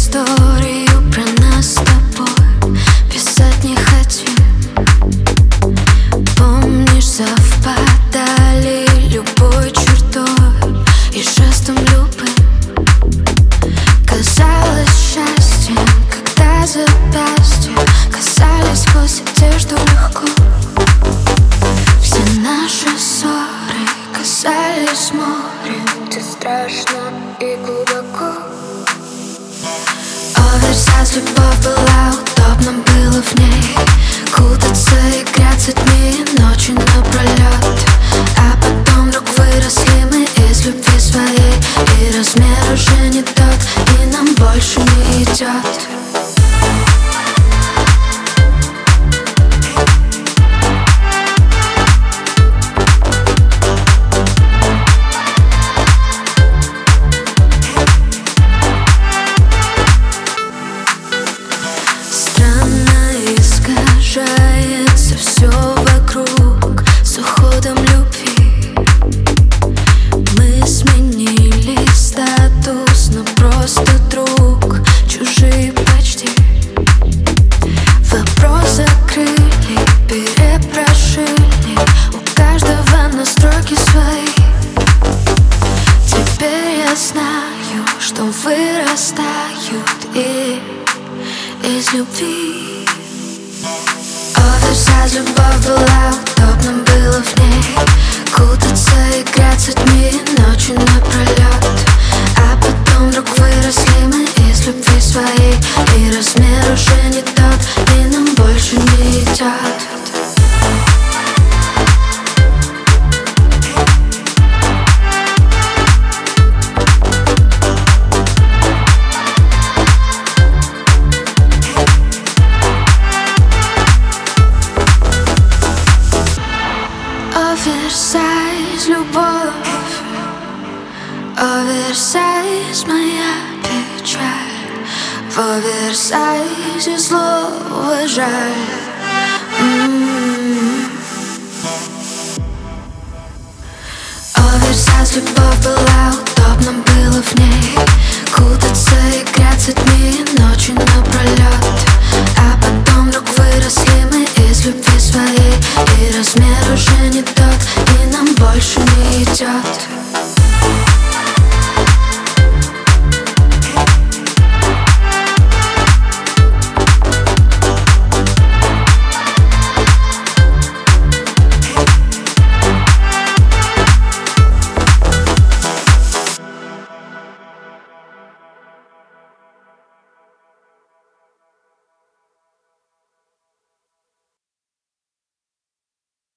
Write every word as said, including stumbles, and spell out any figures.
историю про нас с тобой писать не хотим. Помнишь, совпадали любой чертой и жестом любым. Казалось счастьем, когда запястья касались сквозь одежду легко. Все наши ссоры касались моря, где страшно и глубоко. Оверсайз, любовь была, удобно было в ней кутаться и греться дни и ночи напролет. А потом вдруг выросли мы из любви своей, и размер уже не тот, и нам больше не идет. Искажается все вокруг с уходом любви. Мы сменили статус на просто друг, чужие почти. Вопрос закрыли, перепрошили, у каждого настройки свои. Теперь я знаю, что вырастают и из любви. Оверсайз, любовь была, удобно было в ней кутаться и греться дни и ночи напролет. А потом вдруг выросли мы из любви своей, и размер уже не тот, и нам больше не идет. Оверсайз, любовь, оверсайз, моя печаль. В оверсайзе слово жаль. м-м-м. Оверсайз, любовь была, удобно было в ней кутаться и греться дни и ночи напролет. А потом вдруг выросли мы из любви своей, и размер уже не тот, и нам больше не идет.